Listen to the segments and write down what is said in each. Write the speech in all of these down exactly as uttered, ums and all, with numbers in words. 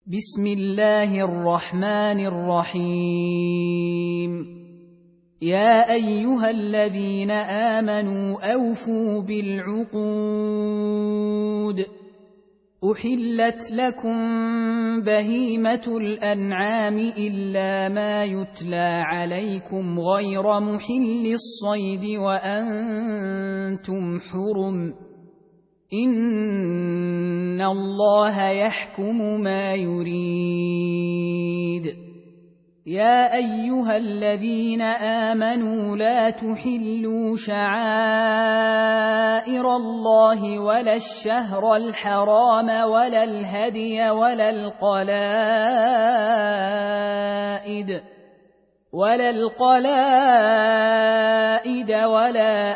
بسم الله الرحمن الرحيم. يا أيها الذين آمنوا أوفوا بالعقود. أحلت لكم بهيمة الأنعام إلا ما يتلى عليكم غير محل الصيد وأنتم حرم. إن الله يحكم ما يريد. يا أيها الذين آمنوا لا تحلوا شعائر الله ولا الشهر الحرام ولا الهدي ولا القلائد ولا القلائد ولا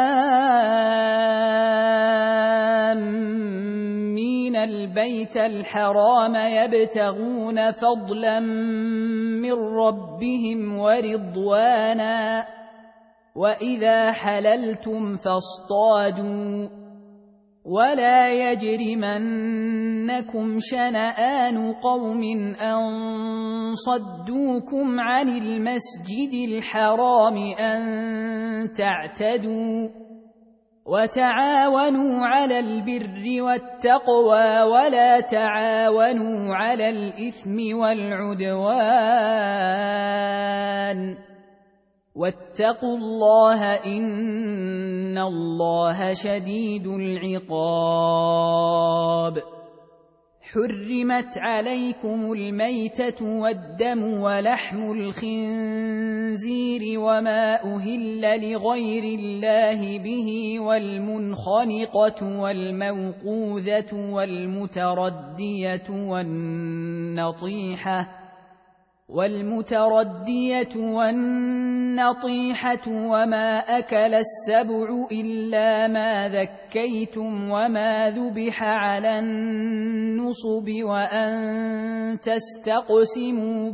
آمين البيت الحرام يبتغون فضلا من ربهم ورضوانا. وإذا حللتم فاصطادوا ولا يجرمنكم شنآن قوم أن صدوكم عن المسجد الحرام أن تعتدوا. وتعاونوا على البر والتقوى ولا تعاونوا على الإثم والعدوان. واتقوا الله إن الله شديد العقاب. حرمت عليكم الميتة والدم ولحم الخنزير وما أهل لغير الله به والمنخنقة والموقوذة والمتردية والنطيحة والمتردية والنطيحة وما أكل السبع إلا ما ذكيتم وما ذبح على النصب وأن تستقسموا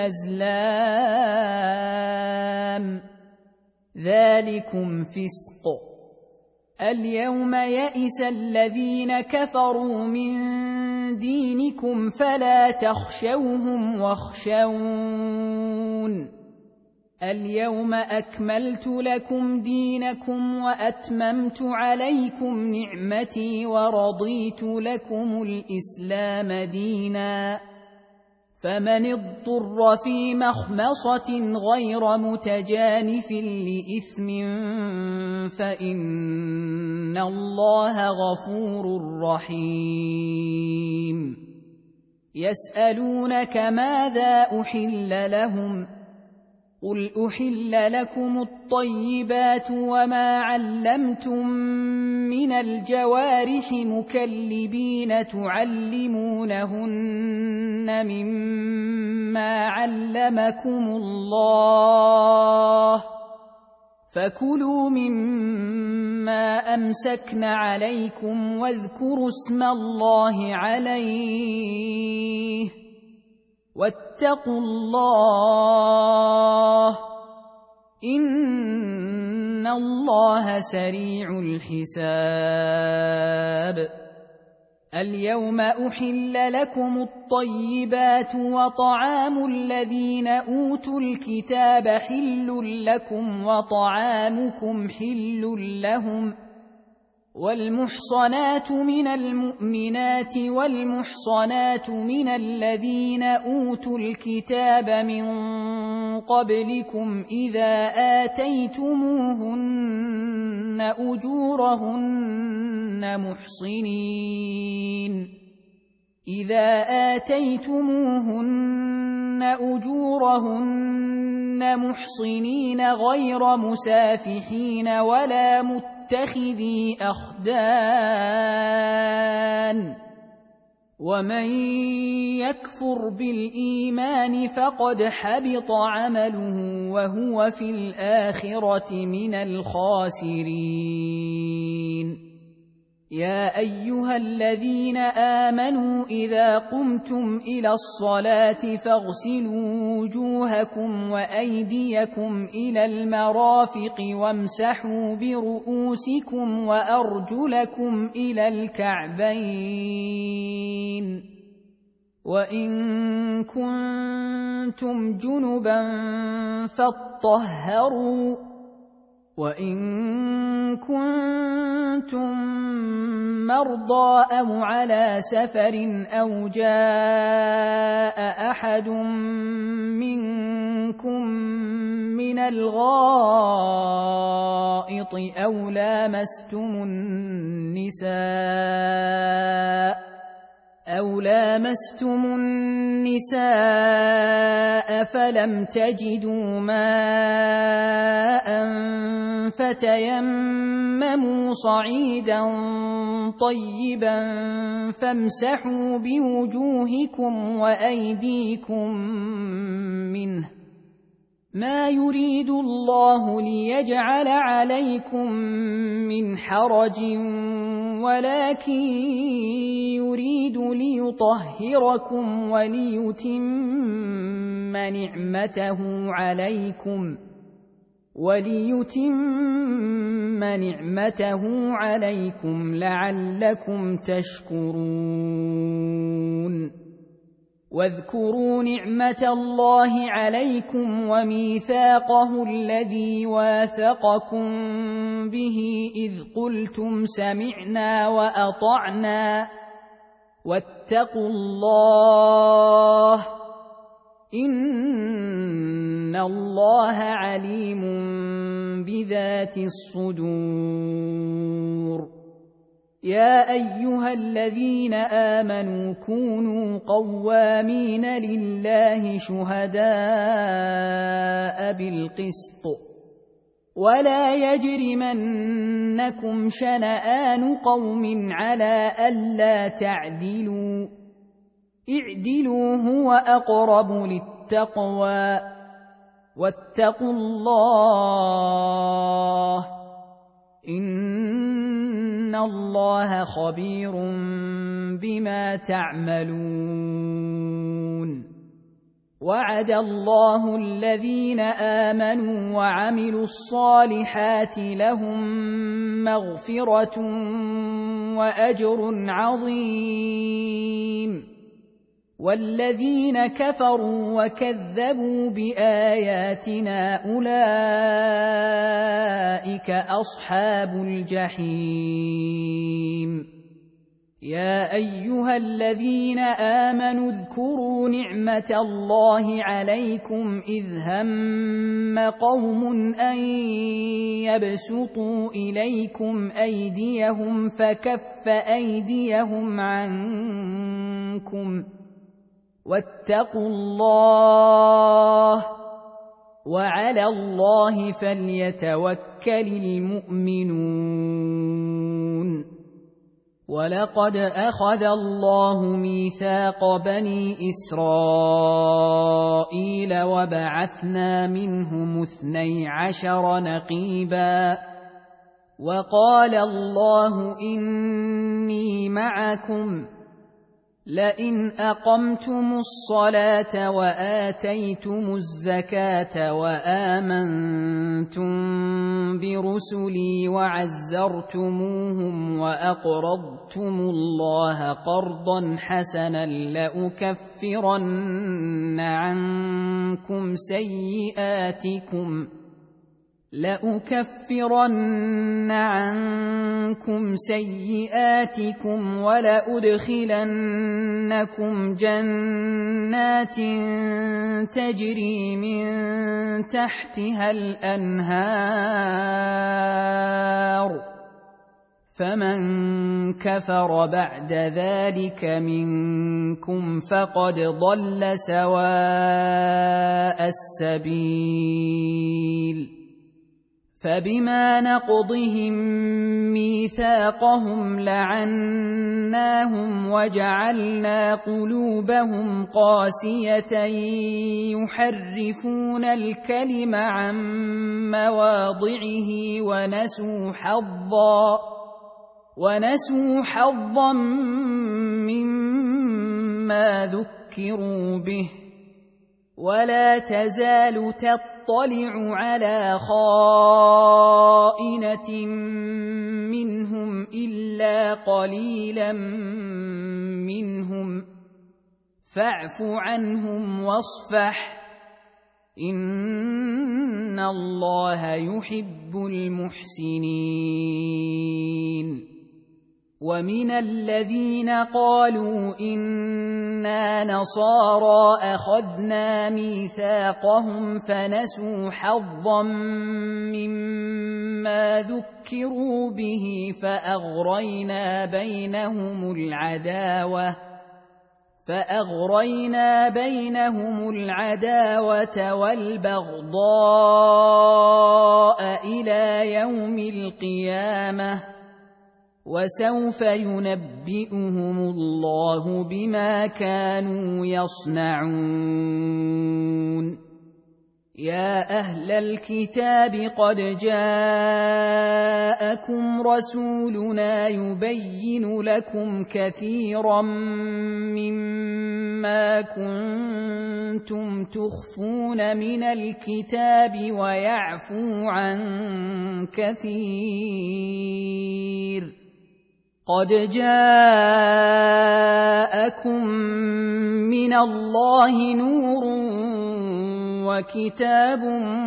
بالأزلام ذلكم فسق. اليوم يئس الذين كفروا من دينكم فلا تخشوهم واخشون. اليوم أكملت لكم دينكم وأتممت عليكم نعمتي ورضيت لكم الإسلام دينا. فمن اضطر في مخمصة غير متجانف لإثم فإن الله غفور رحيم. يسألونك ماذا أحل لهم قل أحل لكم الطيبات وما علمتم من الجوارح مكلبين تعلمونهن مما علمكم الله فكلوا مما أمسكن عليكم واذكروا اسم الله عليه واتقوا الله إن الله سريع الحساب. اليوم أحل لكم الطيبات وطعام الذين أوتوا الكتاب حل لكم وطعامكم حل لهم. والمحصنات من المؤمنات والمحصنات من الذين أوتوا الكتاب من قبلكم إذا آتيتموهن أجورهن محصنين إذا آتيتموهن أجورهن محصنين غير مسافحين ولا متخذي أخدان. ومن يكفر بالإيمان فقد حبط عمله وهو في الآخرة من الخاسرين. يا أيها الذين آمنوا إذا قمتم إلى الصلاة فاغسلوا وجوهكم وأيديكم إلى المرافق وامسحوا برؤوسكم وأرجلكم إلى الكعبين وإن كنتم جنبا فاطهروا وإن كنتم مرضى أو على سفر أو جاء أحد منكم من الغائط أو لامستم النساء أو لامستم النساء فلم تجدوا ماء فتيمموا صعيدا طيبا فامسحوا بوجوهكم وأيديكم منه ما يريد الله ليجعل عليكم من حرج ولكن يريد ليطهركم وليتم نعمته عليكم وليتم نعمته عليكم لعلكم تشكرون واذكروا نعمة الله عليكم وميثاقه الذي واثقكم به إذ قلتم سمعنا وأطعنا واتقوا الله إن الله عليم بذات الصدور يا أيها الذين آمنوا كونوا قوامين لله شهداء بالقسط ولا يجرمنكم شنآن قوم على ألا تعدلوا اعدلوا هو أقرب للتقوى واتقوا الله إن الله خبير بما تعملون وعد الله الذين آمنوا وعملوا الصالحات لهم مغفرة وأجر عظيم والذين كفروا وكذبوا بآياتنا أولئك أصحاب الجحيم يا أيها الذين آمنوا اذكروا نعمة الله عليكم إذ هم قوم أن يبسطوا إليكم أيديهم فكف أيديهم عنكم واتقوا الله وعلى الله فليتوكل المؤمنون ولقد أخذ الله ميثاق بني إسرائيل وبعثنا منهم اثني عشر نقيبا وقال الله إني معكم لئن أقمتم الصلاة وآتيتم الزكاة وآمنتم برسلي وعزرتموهم وأقرضتم الله قرضا حسنا لأكفرن عنكم سيئاتكم لأكفرن عنكم سيئاتكم ولأدخلنكم جنات تجري من تحتها الأنهار فمن كفر بعد ذلك منكم فقد ضل سواء السبيل فبما نقضهم ميثاقهم لعناهم وجعلنا قلوبهم قاسية يحرفون الكلم عن مواضعه ونسوا حظا ونسوا حظا مما ذكروا به ولا تزال تطلع على خائنة منهم إلا قليلا منهم فاعف عنهم واصفح إن الله يحب المحسنين. ومن الذين قالوا إنا نصارى أخذنا ميثاقهم فنسوا حظا مما ذكروا به فأغرينا بينهم العداوة فأغرينا بينهم العداوة والبغضاء إلى يوم القيامة وسوف ينبئهم الله بما كانوا يصنعون. يا أهل الكتاب قد جاءكم رسولنا يبين لكم كثيرا مما كنتم تخفون من الكتاب ويعفو عن كثير. قد جاءكم من الله نور وكتاب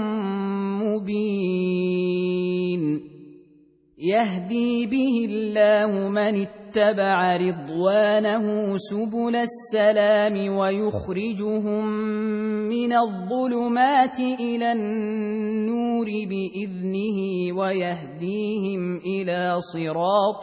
مبين يهدي به الله من اتبع رضوانه سبل السلام ويخرجهم من الظلمات إلى النور بإذنه ويهديهم إلى صراط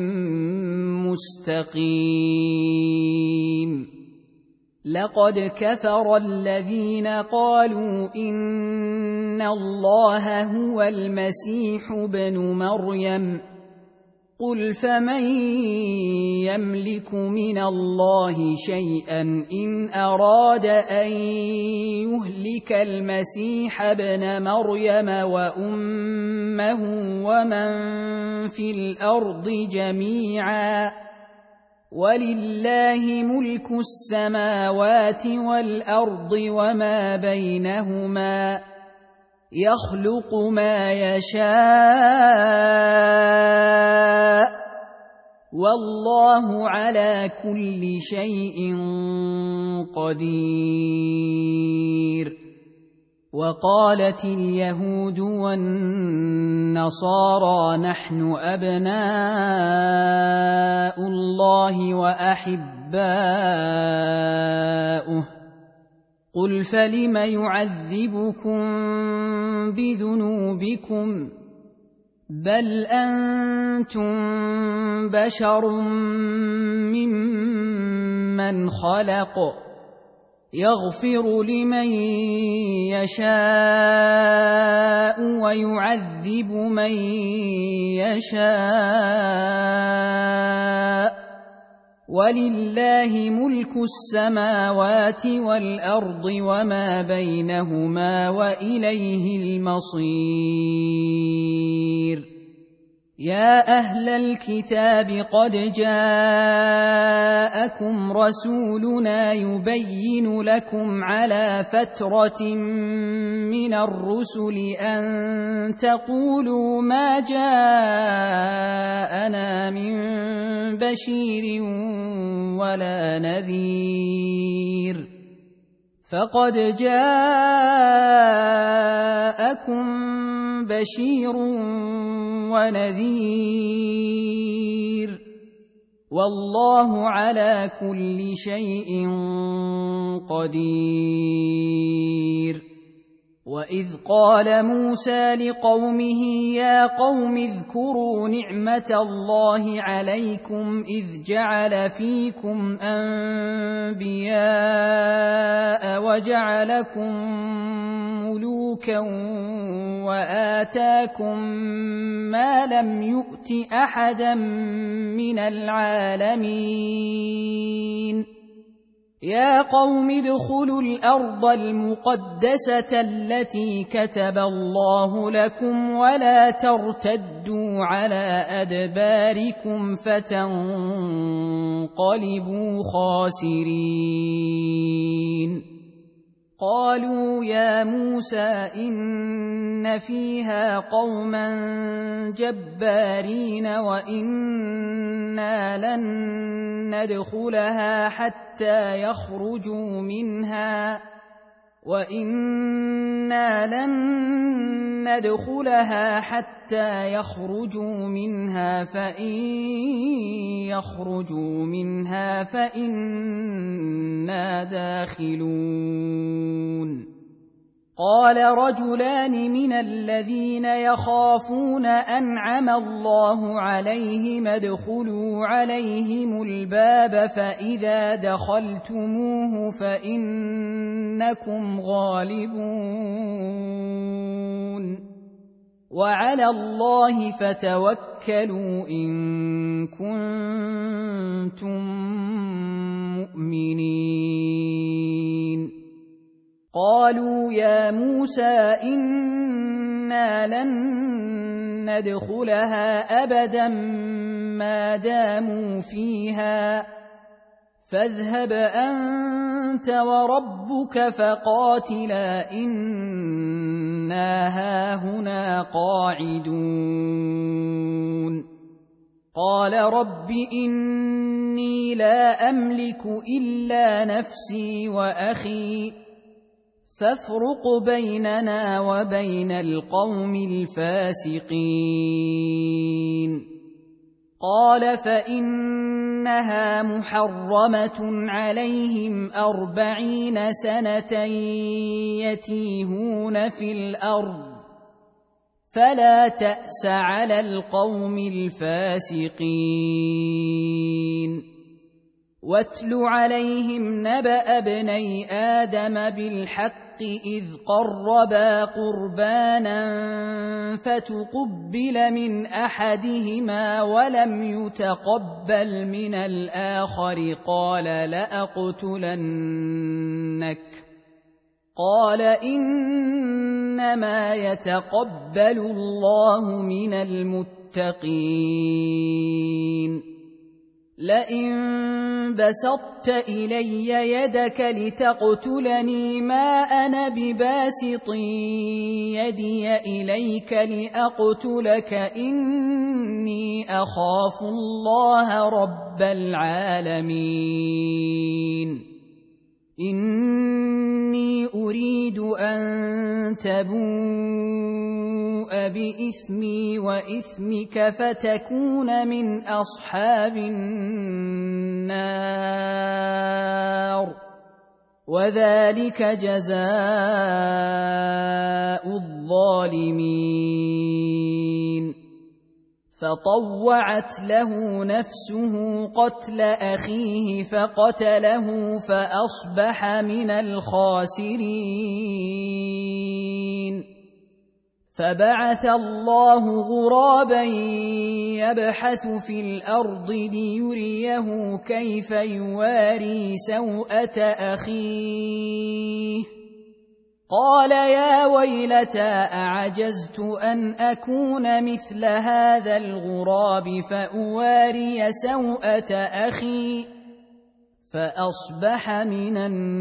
مستقيم. لقد كفر الذين قالوا إن الله هو المسيح ابن مريم قل فمن يملك من الله شيئا إن أراد أن يهلك المسيح ابن مريم وأمه ومن في الأرض جميعا ولله ملك السماوات والأرض وما بينهما يخلق ما يشاء والله على كل شيء قدير. وقالت اليهود والنصارى نحن أبناء الله وأحباؤه قل فلم يعذبكم بذنوبكم بل أنتم بشر ممن خلق يغفر لمن يشاء ويعذب من يشاء ولله ملك السماوات والأرض وما بينهما وإليه المصير. يا أهل الكتاب قد جاءكم رسولنا يبين لكم على فترة من الرسل أن تقولوا ما جاءنا من بشير ولا نذير فقد جاءكم بشير ونذير والله على كل شيء قدير. وإذ قال موسى لقومه يا قوم اذكروا نعمة الله عليكم إذ جعل فيكم أنبياء وجعلكم ملوكا وآتاكم ما لم يؤت أحدا من العالمين. يا قوم ادخلوا الأرض المقدسة التي كتب الله لكم ولا ترتدوا على أدباركم فتنقلبوا خاسرين. قالوا يا موسى إن فيها قوما جبارين وإنا لن ندخلها حتى يخرجوا منها وإنا لن ندخلها حتى يخرجوا منها فإن يخرجوا منها فإنا داخلون قال رجلان من الذين يخافون أنعم الله عليهم ادخلوا عليهم الباب فإذا دخلتموه فإنكم غالبون وعلى الله فتوكلوا إن كنتم مؤمنين قالوا يا موسى إنا لن ندخلها أبدا ما داموا فيها فاذهب أنت وربك فقاتلا إنا هاهنا قاعدون قال رب إني لا أملك إلا نفسي وأخي فافرق بيننا وبين القوم الفاسقين قال فإنها محرمة عليهم أربعين سنة يتيهون في الأرض فلا تأس على القوم الفاسقين واتل عليهم نبأ ابني آدم بالحق إذ قربا قربانا فتقبل من أحدهما ولم يتقبل من الآخر قال لأقتلنك قال إنما يتقبل الله من المتقين لئن بسطت إلي يدك لتقتلني ما أنا بباسط يدي إليك لأقتلك إني أخاف الله رب العالمين إني أريد أن تبوء بإثمي وإثمك فتكون من أصحاب النار وذلك جزاء الظالمين فطوعت له نفسه قتل أخيه فقتله فأصبح من الخاسرين فبعث الله غرابا يبحث في الأرض ليريه كيف يواري سوءة أخيه قال يا ويلتى أعجزت أن أكون مثل هذا الغراب فأواري سوءة أخي فأصبح من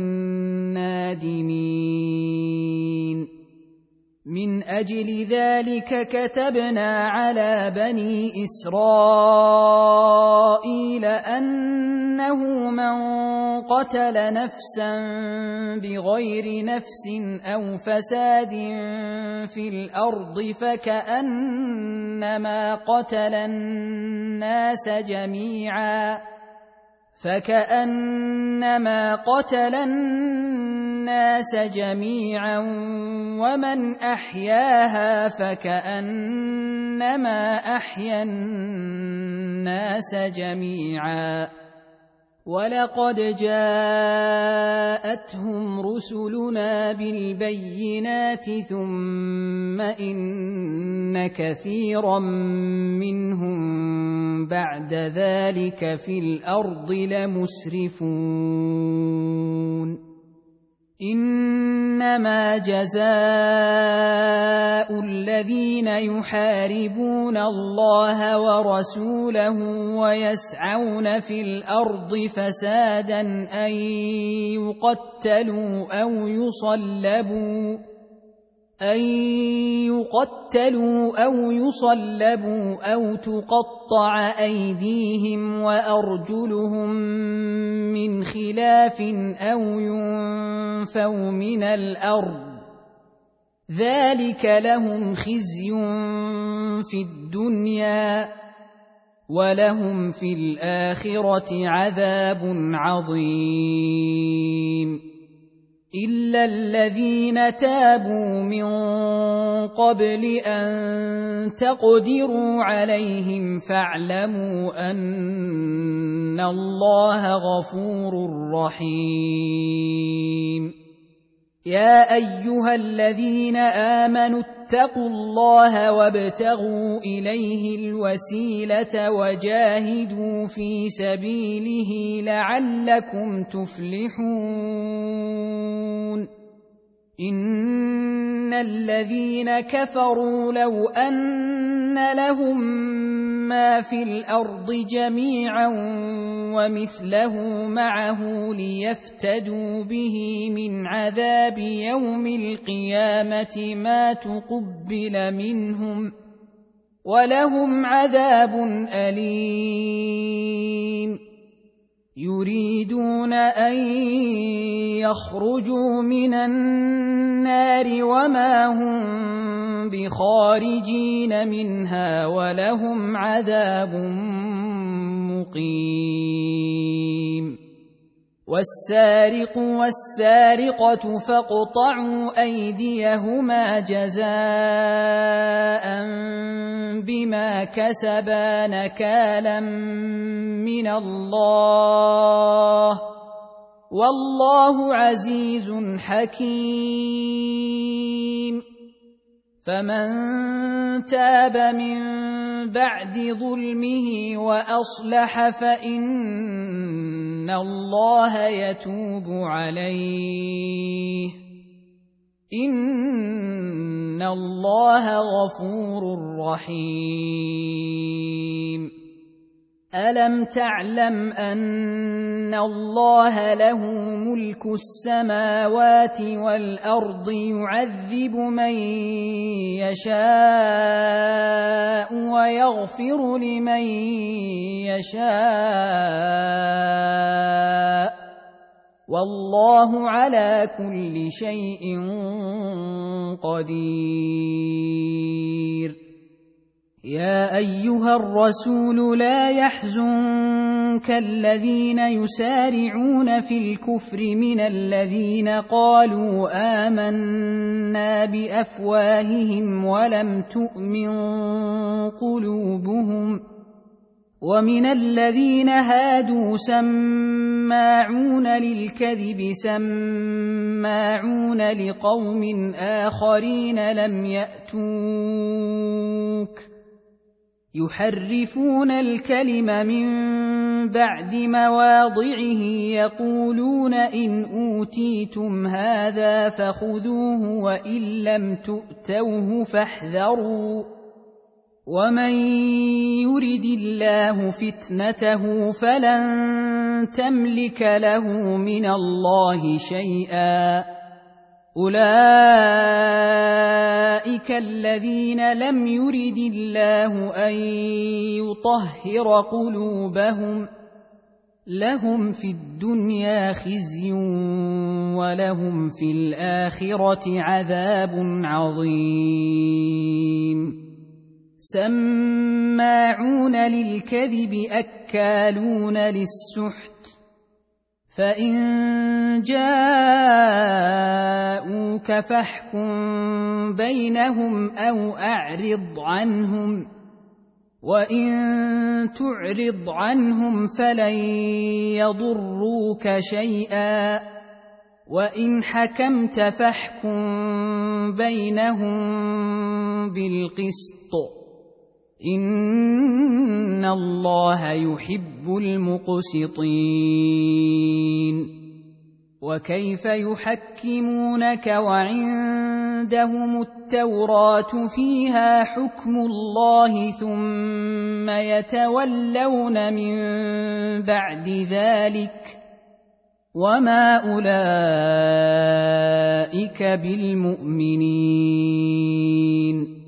النادمين من أجل ذلك كتبنا على بني إسرائيل أنه من قتل نفسا بغير نفس أو فساد في الأرض فكأنما قتل الناس جميعا فكأنما قتل الناس جميعا ومن أحياها فكأنما أحيا الناس جميعا ولقد جاءتهم رسلنا بالبينات ثم إن كثيرا منهم بعد ذلك في الأرض لمسرفون إنما جزاء الذين يحاربون الله ورسوله ويسعون في الأرض فسادا أن يقتلوا أو يصلبوا أن يقتلوا أو يصلبوا أو تقطع أيديهم وأرجلهم من خلاف أو ينفوا من الأرض ذلك لهم خزي في الدنيا ولهم في الآخرة عذاب عظيم إلا الذين تابوا من قبل أن تقدروا عليهم فاعلموا أن الله غفور رحيم يا أيها الذين آمنوا اتقوا الله وابتغوا إليه الوسيلة وجاهدوا في سبيله لعلكم تفلحون إن الذين كفروا لو أن لهم ما في الأرض جميعا ومثله معه ليفتدوا به من عذاب يوم القيامة ما تقبل منهم ولهم عذاب أليم يريدون أن يخرجوا من النار وما هم بخارجين منها ولهم عذاب مقيم والسارق والسارقة فاقطعوا أيديهما جزاء بما كسبا نكالا من الله والله عزيز حكيم فمن تاب من بعد ظلمه وأصلح فإن الله يتوب عليه إن الله غفور رحيم ألم تعلم أن الله له ملك السماوات والأرض يعذب من يشاء ويغفر لمن يشاء والله على كل شيء قدير يا أيها الرسول لا يحزنك الذين يسارعون في الكفر من الذين قالوا آمنا بأفواههم ولم تؤمن قلوبهم ومن الذين هادوا سماعون للكذب سماعون لقوم آخرين لم يأتوك يحرفون الكلم من بعد مواضعه يقولون إن أوتيتم هذا فخذوه وإن لم تؤتوه فاحذروا ومن يرد الله فتنته فلن تملك له من الله شيئا أولئك الذين لم يرد الله أن يطهر قلوبهم لهم في الدنيا خزي ولهم في الآخرة عذاب عظيم سماعون للكذب أكالون للسحت فإن جاءوك فاحكم بينهم أو أعرض عنهم وإن تعرض عنهم فلن يضروك شيئا وإن حكمت فاحكم بينهم بالقسط إن الله يحب المقسطين وكيف يحكمونك وعندهم التوراة فيها حكم الله ثم يتولون من بعد ذلك وما أولئك بالمؤمنين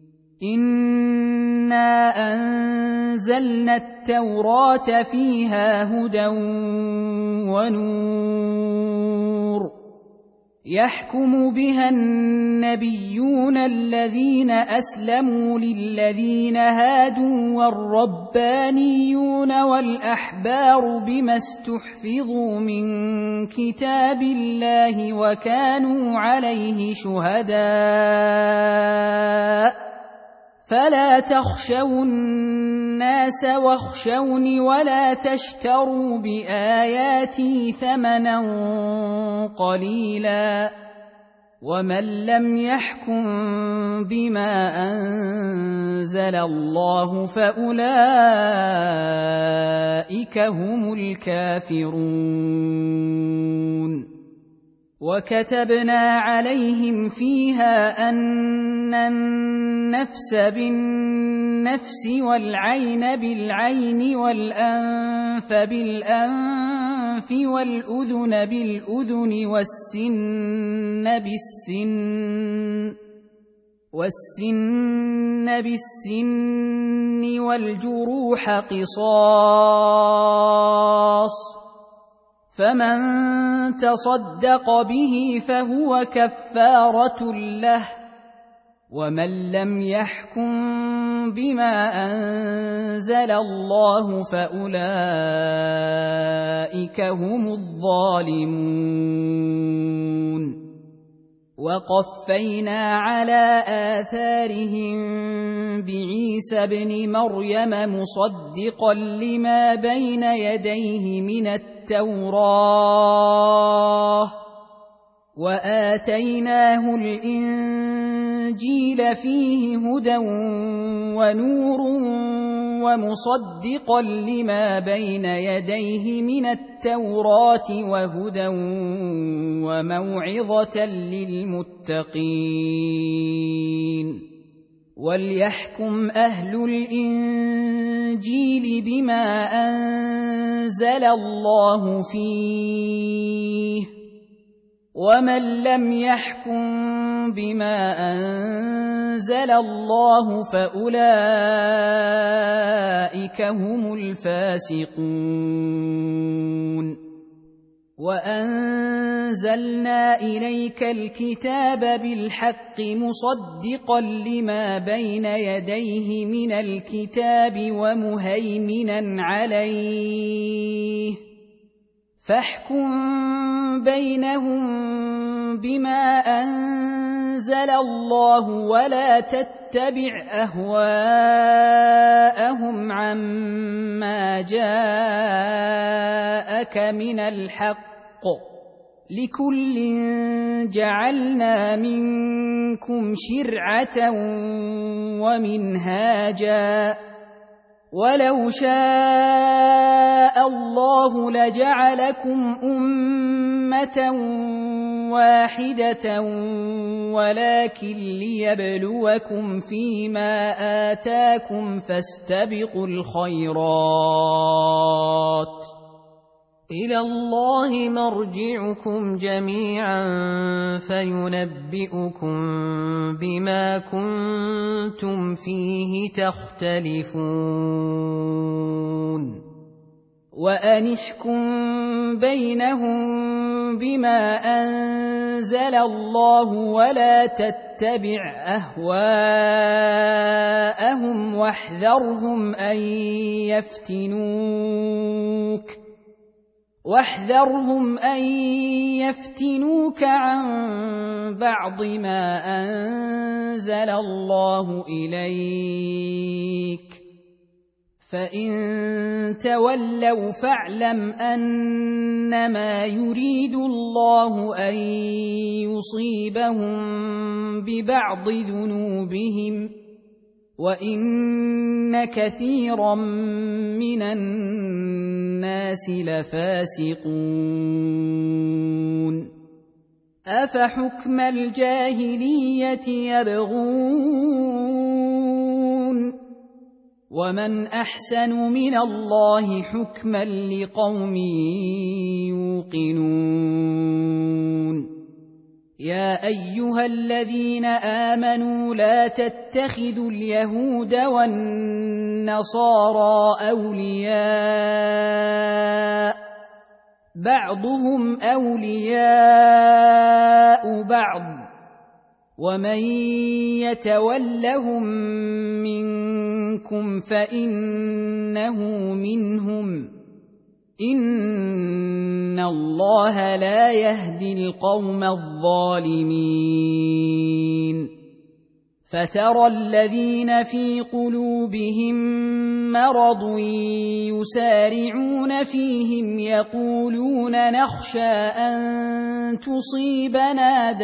إنا أنزلنا التوراة فيها هدى ونور يحكم بها النبيون الذين أسلموا للذين هادوا والربانيون والأحبار بما استحفظوا من كتاب الله وكانوا عليه شهداء فلا تخشوا الناس واخشوني ولا تشتروا بآياتي ثمنا قليلا ومن لم يحكم بما أنزل الله فأولئك هم الكافرون وكتبنا عليهم فيها أن النفس بالنفس والعين بالعين والأنف بالأنف والأذن بالأذن والسن بالسن والسن بالسن والجروح قصاص فمن تصدق به فهو كفارة له ومن لم يحكم بما أنزل الله فأولئك هم الظالمون وقفينا على آثارهم بعيسى ابن مريم مصدقا لما بين يديه من التوراة وآتيناه الإنجيل فيه هدى ونور ومصدقا لما بين يديه من التوراة وهدى وموعظة للمتقين وليحكم أهل الإنجيل بما أنزل الله فيه ومن لم يحكم بما أنزل الله فأولئك هم الفاسقون وأنزلنا إليك الكتاب بالحق مصدقا لما بين يديه من الكتاب ومهيمنا عليه فاحكم بينهم بما أنزل الله ولا تتبع أهواءهم عما جاءك من الحق لكل جعلنا منكم شرعة ومنهاجا ولو شاء الله لجعلكم أمة واحدة ولكن ليبلوكم فيما آتاكم فاستبقوا الخيرات إلى الله مرجعكم جميعا فينبئكم بما كنتم فيه تختلفون وأن احكم بينهم بما أنزل الله ولا تتبع أهواءهم واحذرهم أن يفتنوك واحذرهم أن يفتنوك عن بعض ما أنزل الله إليك فإن تولوا فاعلم أنما يريد الله أن يصيبهم ببعض ذنوبهم وإن كثيرا من الناس لفاسقون أفحكم الجاهلية يبغون ومن أحسن من الله حكما لقوم يوقنون يا أيها الذين آمنوا لا تتخذوا اليهود والنصارى أولياء بعضهم أولياء بعض ومن يتولهم منكم فإنه منهم إن الله لا يهدي القوم الظالمين فترى الذين في قلوبهم مرض يسارعون فيهم يقولون نخشى أن تصيبنا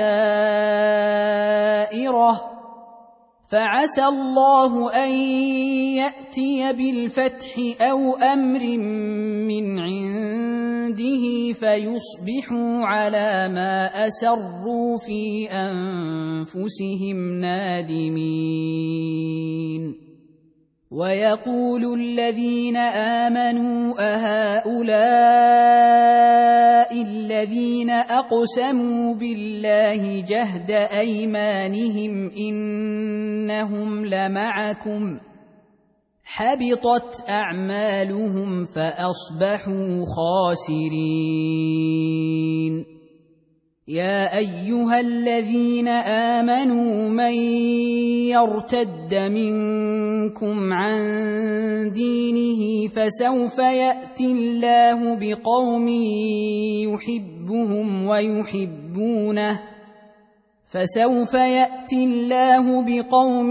دائرة فعسى الله أن يأتي بالفتح أو أمر من عنده فيصبحوا على ما أسروا في أنفسهم نادمين ويقول الذين آمنوا أهؤلاء الذين أقسموا بالله جهد أيمانهم إنهم لمعكم حبطت أعمالهم فأصبحوا خاسرين يا أيها الذين آمنوا من يرتد منكم عن دينه فسوف يأتي الله بقوم يحبهم ويحبونه فسوف يأتي الله بقوم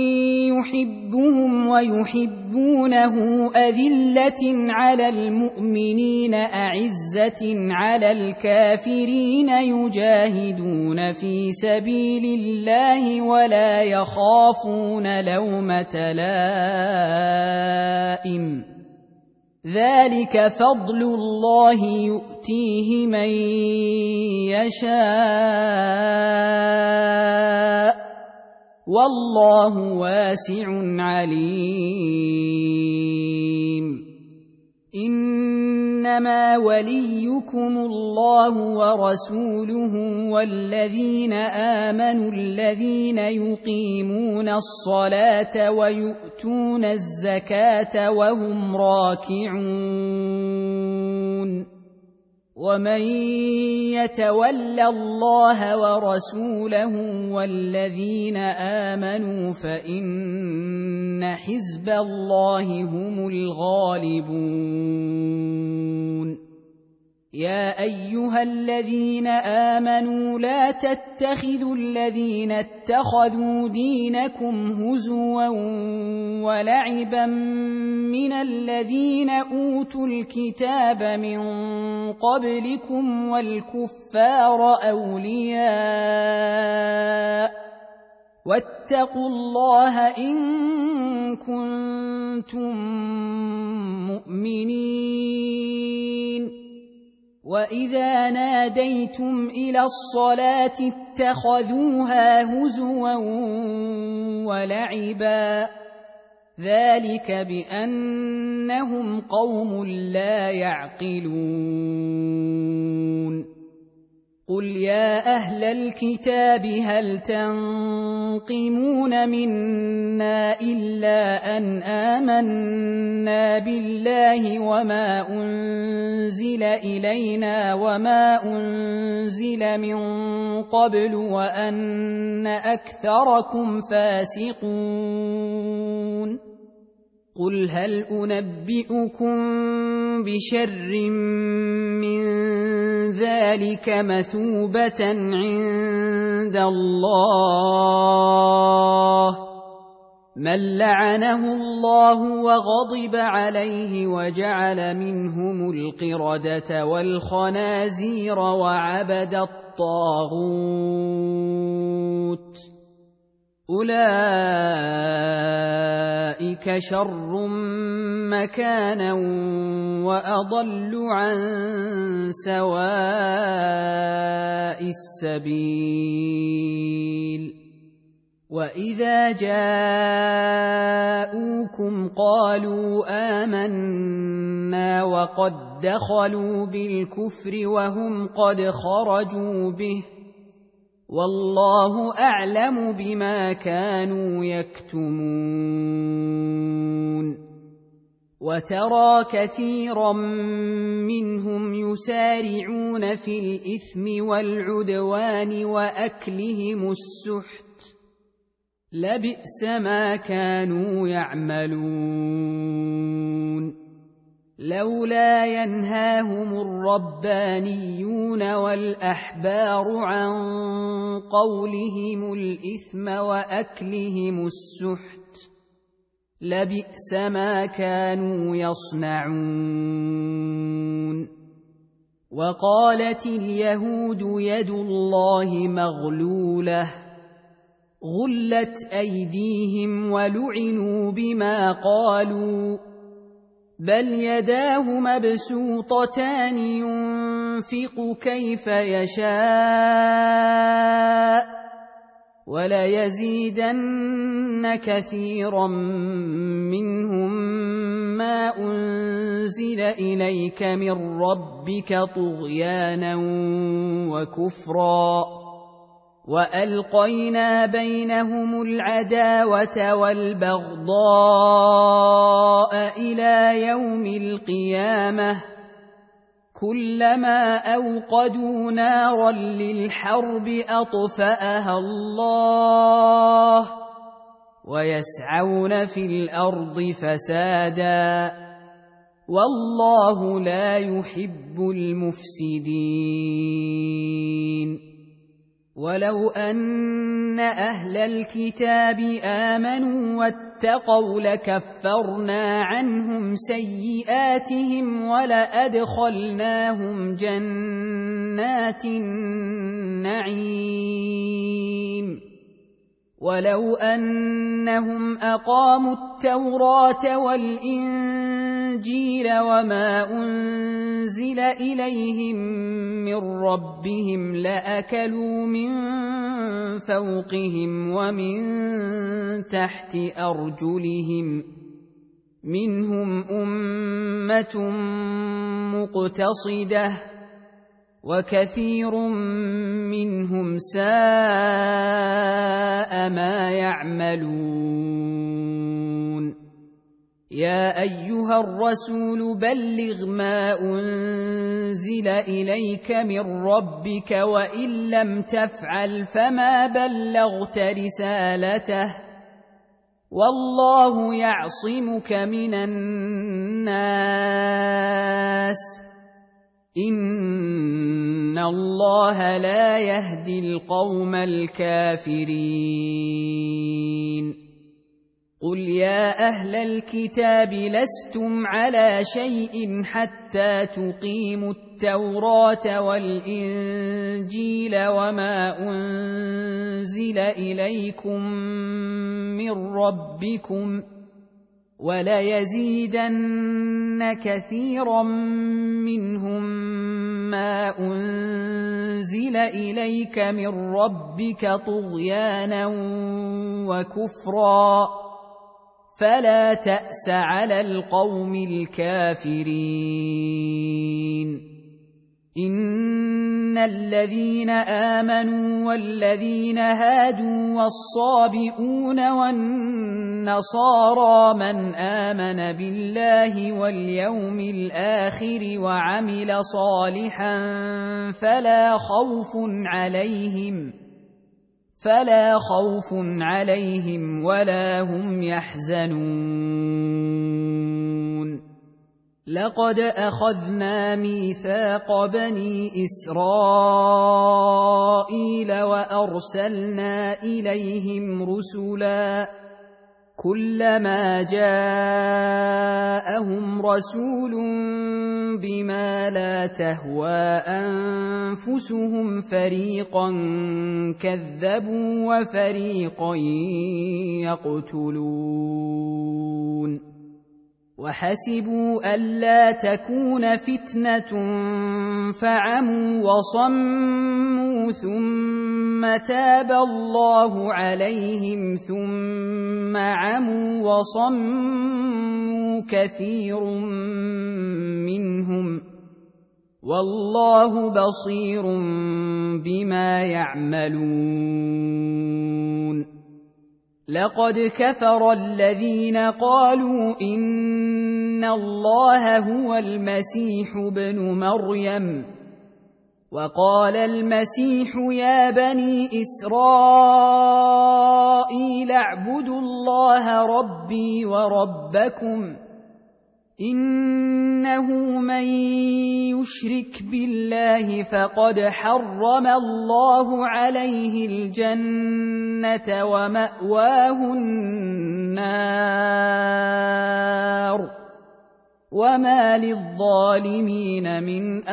يحبهم ويحبونه أذلة على المؤمنين أعزة على الكافرين يجاهدون في سبيل الله ولا يخافون لومة لائم ذلك فضل الله يؤتيه من يشاء والله واسع عليم إنما وليكم الله ورسوله والذين آمنوا الذين يقيمون الصلاة ويؤتون الزكاة وهم راكعون ومن يتول الله ورسوله والذين آمنوا فإن حزب الله هم الغالبون يا أيها الذين آمنوا لا تتخذوا الذين اتخذوا دينكم هزوا ولعبا من الذين أوتوا الكتاب من قبلكم والكفار أولياء واتقوا الله إن كنتم مؤمنين وإذا ناديتم إلى الصلاة اتخذوها هزوا ولعبا ذلك بأنهم قوم لا يعقلون قل يا أهل الكتاب هل تنقمون منا إلا أن آمنا بالله وما أنزل إلينا وما أنزل من قبل وأن أكثركم فاسقون قل هل أنبئكم بشر من ذلك مثوبة عند الله من لعنه الله وغضب عليه وجعل منهم القردة والخنازير وعبد الطاغوت أولئك شر مكانا وأضل عن سواء السبيل وإذا جاءوكم قالوا آمنا وقد دخلوا بالكفر وهم قد خرجوا به والله أعلم بما كانوا يكتمون وترى كثيرا منهم يسارعون في الإثم والعدوان وأكلهم السحت لبئس ما كانوا يعملون لولا ينهاهم الربانيون والأحبار عن قولهم الإثم وأكلهم السحت لبئس ما كانوا يصنعون وقالت اليهود يد الله مغلولة غلت أيديهم ولعنوا بما قالوا بل يداه مبسوطتان ينفق كيف يشاء وليزيدن كثيرا منهم ما أنزل إليك من ربك طغيانا وكفرا وألقينا بينهم العداوة والبغضاء إلى يوم القيامة كلما أوقدوا نارا للحرب أطفأها الله ويسعون في الأرض فسادا والله لا يحب المفسدين ولو أن أهل الكتاب آمنوا واتقوا لكفرنا عنهم سيئاتهم ولأدخلناهم جنات النعيم ولو أنهم أقاموا التوراة والإنجيل وما أنزل إليهم من ربهم لأكلوا من فوقهم ومن تحت أرجلهم منهم أمة مقتصدة وكثير منهم ساء ما يعملون يا أيها الرسول بلغ ما أنزل إليك من ربك وإن لم تفعل فما بلغت رسالته والله يعصمك من الناس إن الله لا يهدي القوم الكافرين قل يا أهل الكتاب لستم على شيء حتى تقيموا التوراة والإنجيل وما أنزل إليكم من ربكم وليزيدن كثيرا منهم ما أنزل إليك من ربك طغيانا وكفرا فلا تأس على القوم الكافرين إن الذين آمنوا والذين هادوا والصابئون والنصارى من آمن بالله واليوم الآخر وعمل صالحا فلا خوف عليهم فلا خوف عليهم ولا هم يحزنون لقد أخذنا ميثاق بني إسرائيل وأرسلنا إليهم رسلا كلما جاءهم رسول بما لا تهوى أنفسهم فريقا كذبوا وفريقا يقتلون وحسبوا ألا تكون فتنة فعموا وصموا ثم تاب الله عليهم ثم عموا وصموا كثير منهم والله بصير بما يعملون. لقد كفر الذين قالوا إن الله هو المسيح ابن مريم وقال المسيح يا بني إسرائيل اعبدوا الله ربي وربكم إنه من يشرك بالله فقد حرم الله عليه الجنة ومأواه النار وما للظالمين من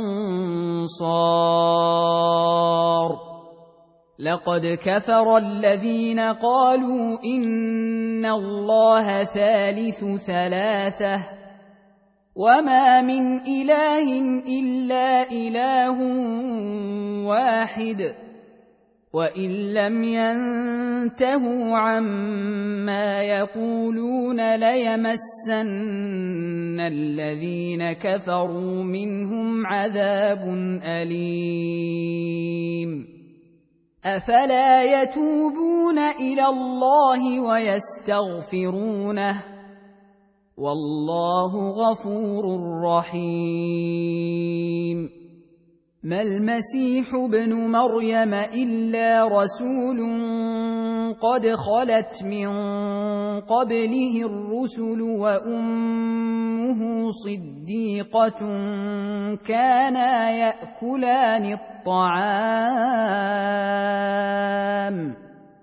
أنصار. لقد كفر الذين قالوا إن الله ثالث ثلاثة وما من إله إلا إله واحد وإن لم ينتهوا عما يقولون ليمسن الذين كفروا منهم عذاب أليم. أفلا يتوبون إلى الله ويستغفرونه والله غفور رحيم. ما المسيح ابن مريم إلا رسول قد خلت من قبله الرسل وأمه صديقة كانا يأكلان الطعام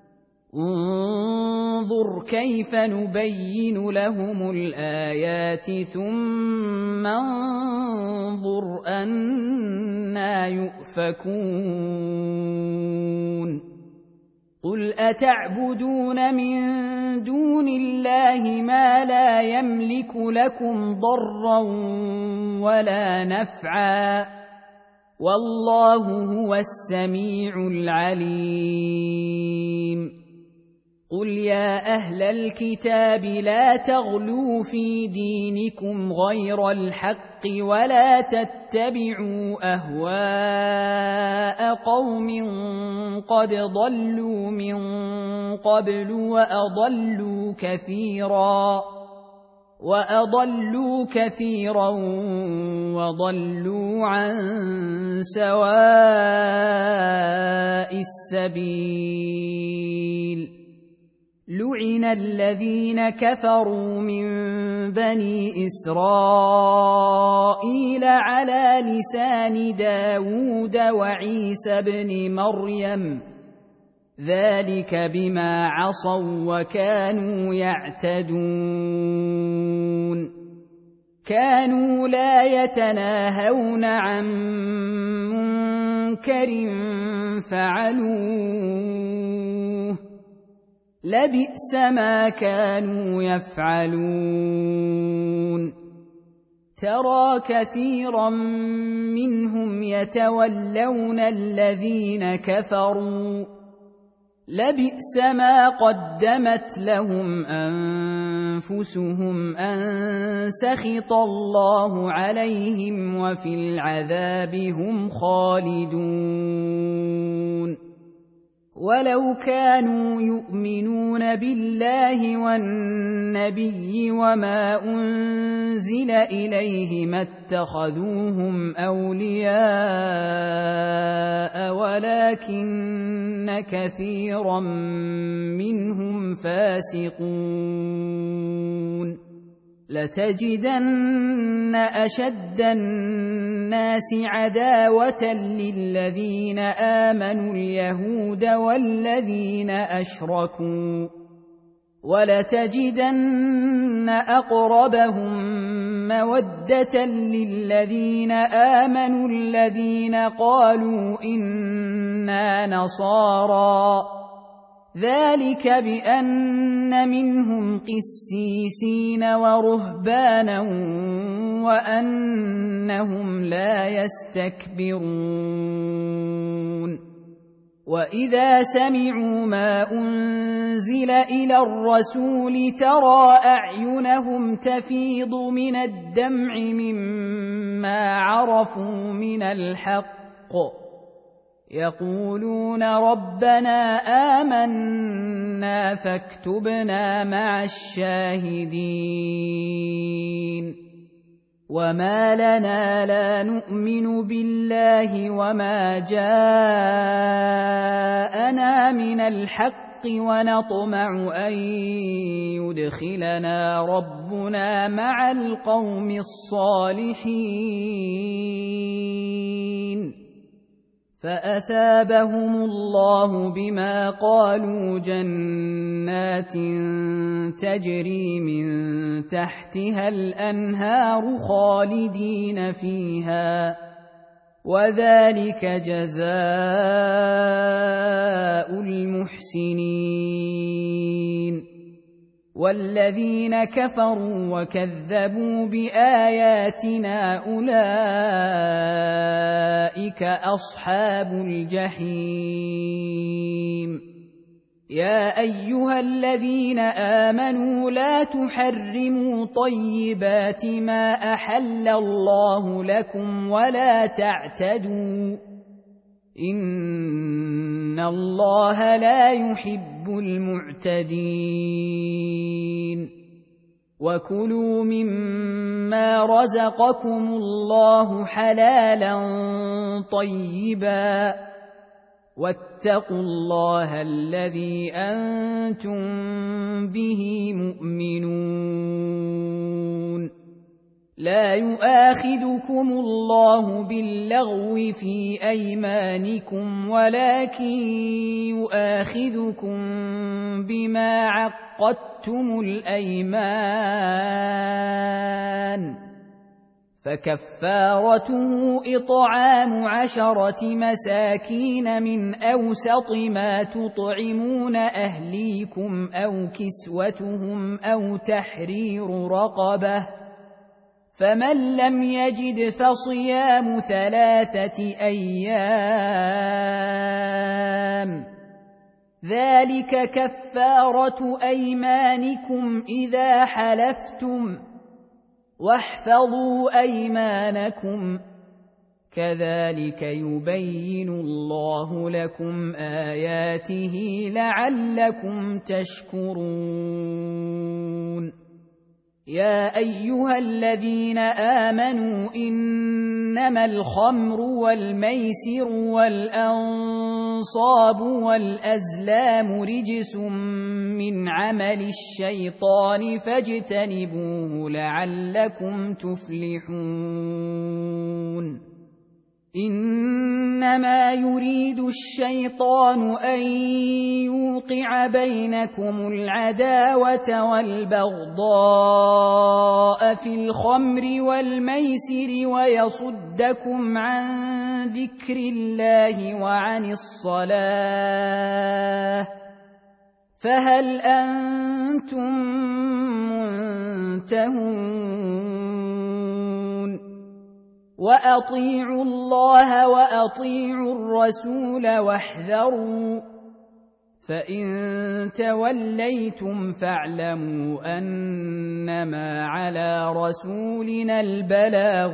انظر كيف نبين لهم الآيات ثم انظر أنى يؤفكون. قل أتعبدون من دون الله ما لا يملك لكم ضرا ولا نفعا والله هو السميع العليم. قل يا أهل الكتاب لا تغلوا في دينكم غير الحق ولا تتبعوا أهواء قوم قد ضلوا من قبل وأضلوا كثيرا وأضلوا كثيرا وضلوا عن سواء السبيل. لعن الذين كفروا من بني إسرائيل على لسان داود وعيسى بن مريم ذلك بما عصوا وكانوا يعتدون. كانوا لا يتناهون عن منكر فعلوه لبئس ما كانوا يفعلون. ترى كثيرا منهم يتولون الذين كفروا لبئس ما قدمت لهم أنفسهم أن سخط الله عليهم وفي العذاب هم خالدون. ولو كانوا يؤمنون بالله والنبي وما أنزل إليه ما اتخذوهم أولياء ولكن كثيرا منهم فاسقون. لتجدن أشد الناس عداوة للذين آمنوا اليهود والذين أشركوا ولتجدن أقربهم مودة للذين آمنوا الذين قالوا إنا نصارى ذلك بأن منهم قسيسين ورهبانا وأنهم لا يستكبرون وإذا سمعوا ما أنزل إلى الرسول ترى أعينهم تفيض من الدمع مما عرفوا من الحق يقولون ربنا آمنا فاكتبنا مع الشاهدين وما لنا لا نؤمن بالله وما جاءنا من الحق ونطمع أن يدخلنا ربنا مع القوم الصالحين فأثابهم الله بما قالوا جنات تجري من تحتها الأنهار خالدين فيها وذلك جزاء المحسنين والذين كفروا وكذبوا بآياتنا أولئك أصحاب الجحيم يا أيها الذين آمنوا لا تحرموا طيبات ما أحل الله لكم ولا تعتدوا إن الله لا يحب المعتدين وكلوا مما رزقكم الله حلالا طيبا واتقوا الله الذي أنتم به مؤمنون لا يؤاخذكم الله باللغو في أيمانكم ولكن يؤاخذكم بما عقدتم الأيمان فكفارته إطعام عشرة مساكين من أوسط ما تطعمون أهليكم أو كسوتهم أو تحرير رقبة فمن لم يجد فصيام ثلاثة أيام ذلك كفارة أيمانكم إذا حلفتم واحفظوا أيمانكم كذلك يبين الله لكم آياته لعلكم تشكرون يا أيها الذين آمنوا إنما الخمر والميسر والأنصاب والأزلام رجس من عمل الشيطان فاجتنبوه لعلكم تفلحون إنما يريد الشيطان أن يوقع بينكم العداوة والبغضاء في الخمر والميسر ويصدكم عن ذكر الله وعن الصلاة فهل أنتم منتهون وأطيعوا الله وأطيعوا الرسول واحذروا فإن توليتم فاعلموا أنما على رسولنا البلاغ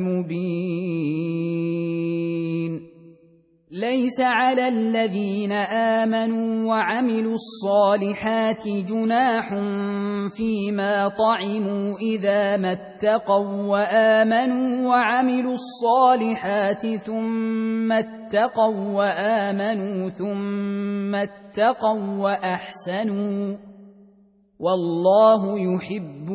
المبين ليس على الذين آمنوا وعملوا الصالحات جناح فيما طعموا إذا ما اتقوا وآمنوا وعملوا الصالحات ثم اتقوا وآمنوا ثم اتقوا وأحسنوا والله يحب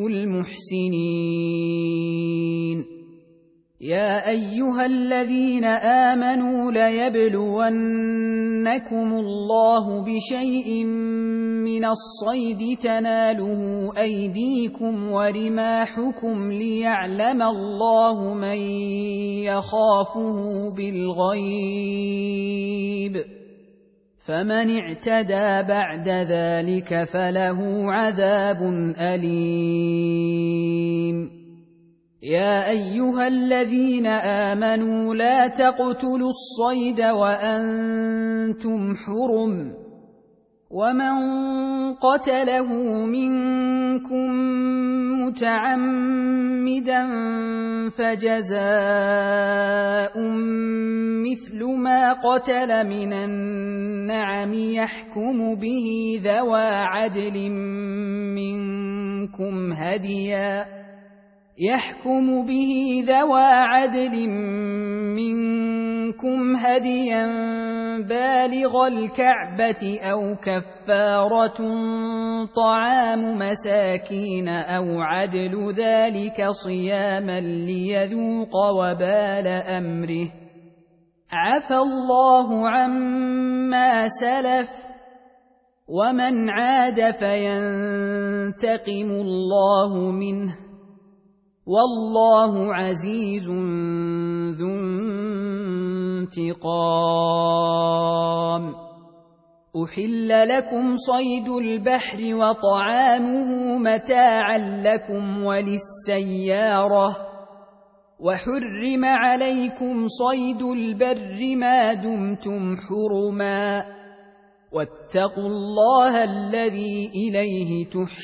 المحسنين يا أيها الذين آمنوا ليبلونكم الله بشيء من الصيد تناله أيديكم ورماحكم ليعلم الله من يخافه بالغيب فمن اعتدى بعد ذلك فله عذاب أليم. يا أيها الذين آمنوا لا تقتلوا الصيد وأنتم حرم، ومن قتله منكم متعمدا فجزاء مثل ما قتل من النعم يحكم به ذوى عدل منكم هديا يحكم به ذوى عدل منكم هديا بالغ الكعبة أو كفارة طعام مساكين أو عدل ذلك صياما ليذوق وبال أمره، عفى الله عما سلف، ومن عاد فينتقم الله منه، والله عزيز ذو انتقام. أحل لكم صيد البحر وطعامه متاعا لكم وللسيارة، وحرم عليكم صيد البر ما دمتم حرما، واتقوا الله الذي إليه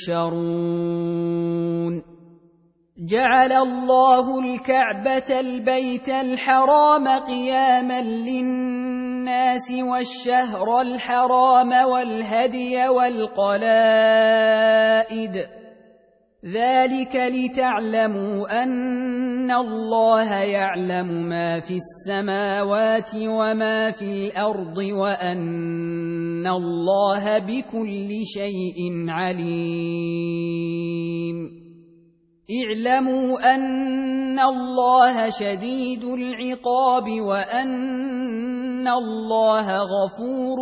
تحشرون. جعل الله الكعبة البيت الحرام قياما للناس والشهر الحرام والهدي والقلائد، ذلك لتعلموا أن الله يعلم ما في السماوات وما في الأرض وأن الله بكل شيء عليم. اعلموا أن الله شديد العقاب وأن الله غفور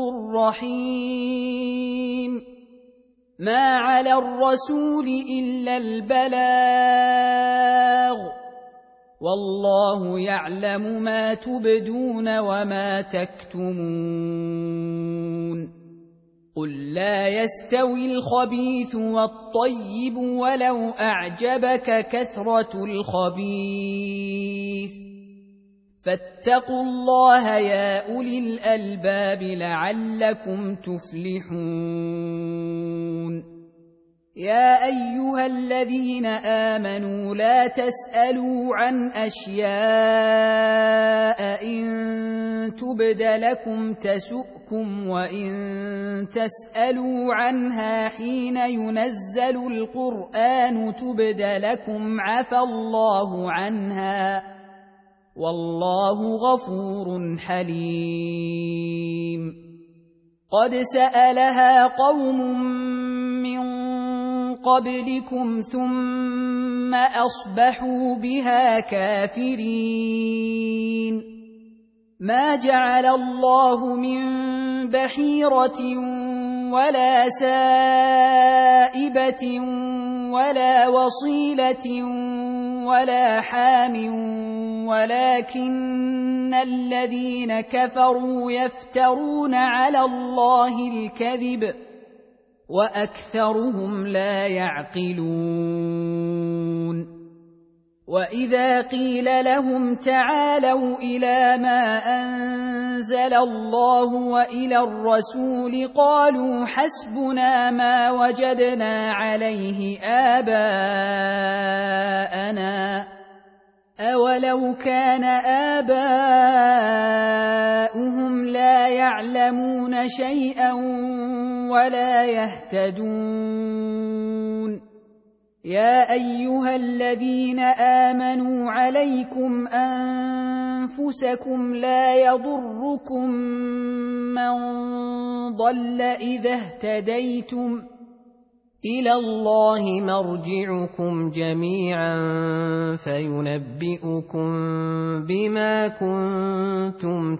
رحيم. ما على الرسول إلا البلاغ، والله يعلم ما تبدون وما تكتمون. قل لا يستوي الخبيث والطيب ولو أعجبك كثرة الخبيث، فاتقوا الله يا أولي الألباب لعلكم تفلحون. يا أيها الذين آمنوا لا تسألوا عن أشياء إن تبد لكم تسؤكم، وإن تسألوا عنها حين ينزل القرآن تبد لكم عفى الله عنها، والله غفور حليم. قد سألها قوم من قبلكم ثم أصبحوا بها كافرين. ما جعل الله من بحيرة ولا سائبة ولا وصيلة ولا حام، ولكن الذين كفروا يفترون على الله الكذب وأكثرهم لا يعقلون. وإذا قيل لهم تعالوا إلى ما أنزل الله وإلى الرسول قالوا حسبنا ما وجدنا عليه آباءنا، أولو كان آباؤهم لا يعلمون شيئا ولا يهتدون. يا أيها الذين آمنوا عليكم أنفسكم لا يضركم من ضل إذا اهتديتم، إلى الله مرجعكم جميعا فينبئكم بما كنتم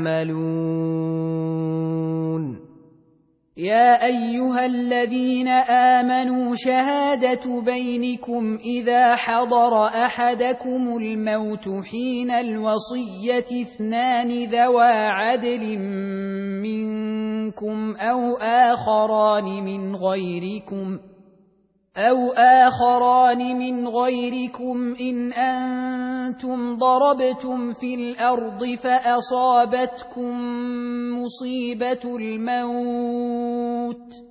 تعملون. يا أيها الذين آمنوا شهادة بينكم إذا حضر أحدكم الموت حين الوصية اثنان ذوى عدل منكم منكم أو آخران من غيركم أو آخران من غيركم إن أنتم ضربتم في الأرض فأصابتكم مصيبة الموت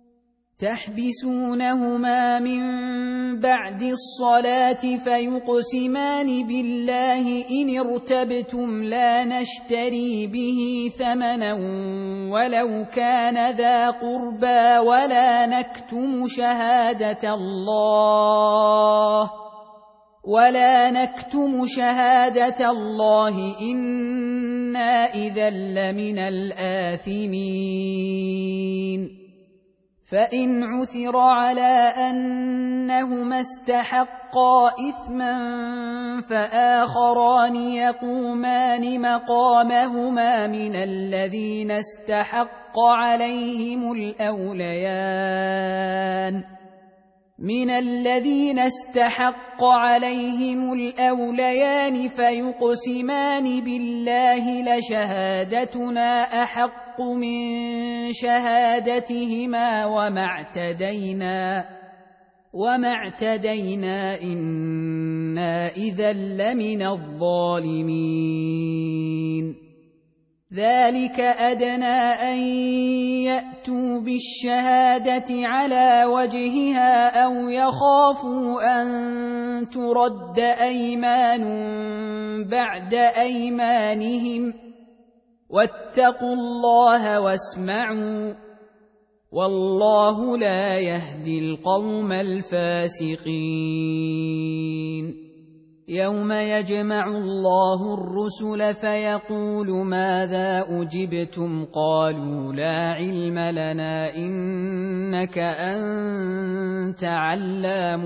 تحبسونهما من بعد الصلاة فيقسمان بالله إن ارتبتم لا نشتري به ثمنا ولو كان ذا قربى ولا نكتم شهادة الله ولا نكتم شهادة الله إنا إذا لمن الآثمين فإن عثر على أنهما استحقا إثما فآخران يقومان مقامهما من الذين استحق عليهم الأوليان من الذين استحق عليهم الأوليان فيقسمان بالله لشهادتنا أحق من شهادتهما وما اعتدينا وما اعتدينا إنا إذا لمن الظالمين ذلك أدنى أن يأتوا بالشهادة على وجهها أو يخافوا أن ترد أيمان بعد أيمانهم واتقوا الله واسمعوا والله لا يهدي القوم الفاسقين يوم يجمع الله الرسل فيقول ماذا أجبتم قالوا لا علم لنا إنك أنت علام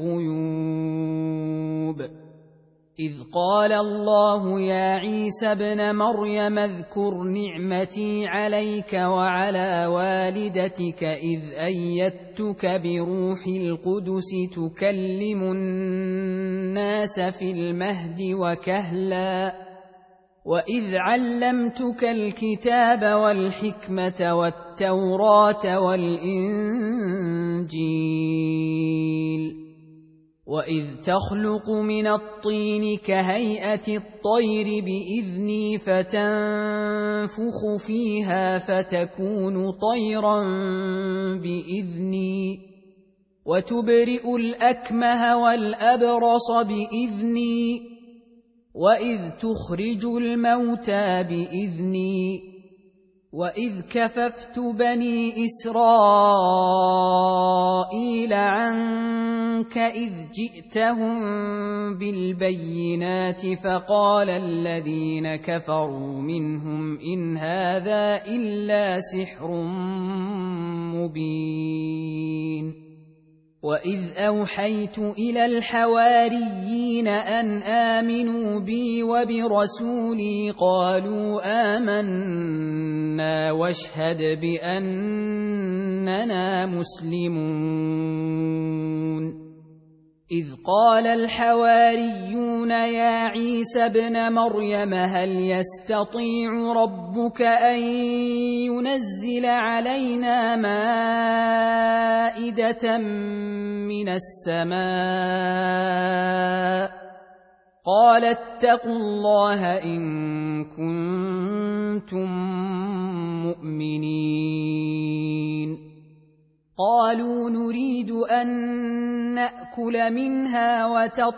الغيوب إذ قال الله يا عيسى ابن مريم اذكر نعمتي عليك وعلى والدتك إذ أيدتك بروح القدس تكلم الناس في المهد وكهلا وإذ علمتك الكتاب والحكمة والتوراة والإنجيل وإذ تخلق من الطين كهيئة الطير بإذني فتنفخ فيها فتكون طيرا بإذني وتبرئ الأكمه والأبرص بإذني وإذ تخرج الموتى بإذني وإذ كففت بني إسرائيل عنك إذ جئتهم بالبينات فقال الذين كفروا منهم إن هذا إلا سحر مبين وإذ أوحيت إلى الحواريين أن آمنوا بي وبرسولي قالوا آمنا واشهد بأننا مسلمون إذ قال الحواريون يا عيسى ابن مريم هل يستطيع ربك أن ينزل علينا مائدة من السماء قال اتقوا الله إن كنتم مؤمنين قالوا نريد أن نأكل منها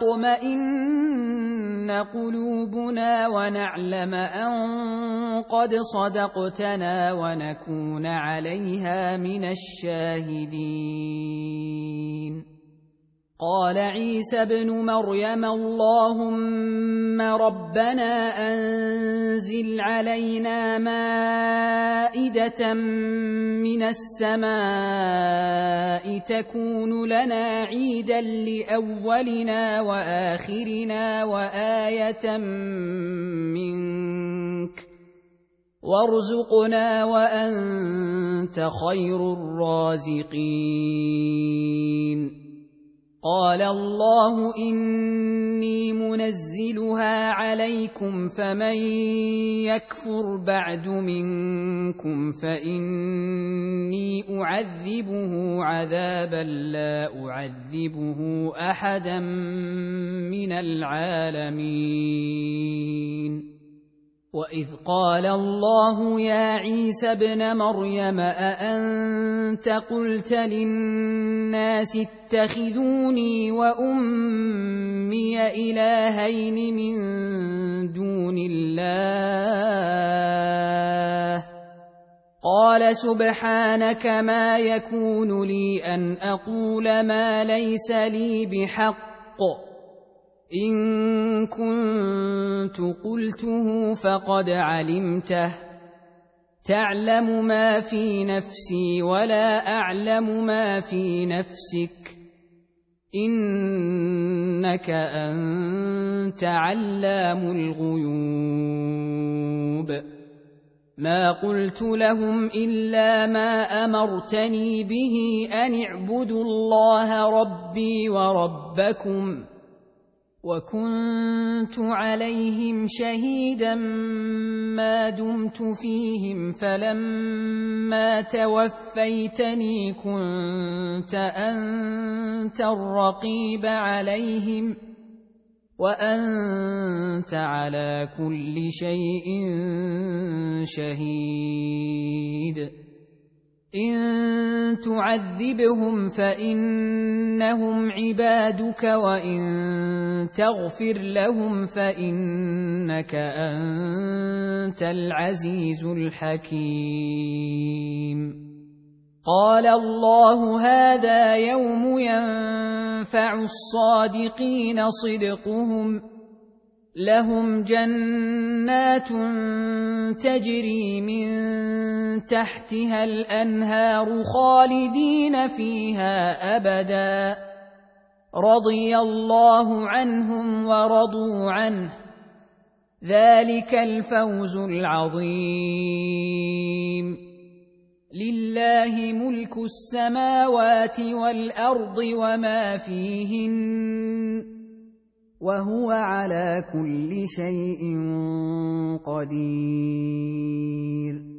وتطمئن قلوبنا ونعلم أن قد صدقتنا ونكون عليها من الشاهدين قال عيسى ابن مريم اللهم ربنا أنزل علينا مائدة من السماء تكون لنا عيدا لأولنا وآخرنا وآية منك وارزقنا وأنت خير الرازقين قال الله إني منزلها عليكم فمن يكفر بعد منكم فإني أعذبه عذابا لا أعذبه أحدا من العالمين وإذ قال الله يا عيسى ابن مريم أأنت قلت للناس اتخذوني وأمي إلهين من دون الله قال سبحانك ما يكون لي أن أقول ما ليس لي بحق إن كنت قلته فقد علمته تعلم ما في نفسي ولا أعلم ما في نفسك إنك أنت علام الغيوب ما قلت لهم إلا ما أمرتني به أن اعبدوا الله ربي وربكم وكنت عليهم شهيدا ما دمت فيهم فلما توفيتني كنت أنت الرقيب عليهم وأنت على كل شيء شهيد إن تعذبهم فإنهم عبادك وإن تغفر لهم فإنك أنت العزيز الحكيم قال الله هذا يوم ينفع الصادقين صدقهم لهم جنات تجري من تحتها الأنهار خالدين فيها أبدا رضي الله عنهم ورضوا عنه ذلك الفوز العظيم لله ملك السماوات والأرض وما فيهن وهو على كل شيء قدير